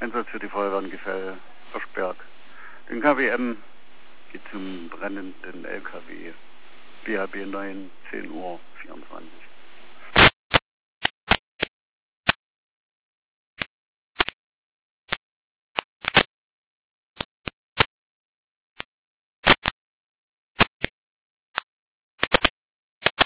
Einsatz für die Feuerwehr in Gefäll, Hirschberg. Den KWM geht zum brennenden LKW. BHB 9, 10:24 Uhr.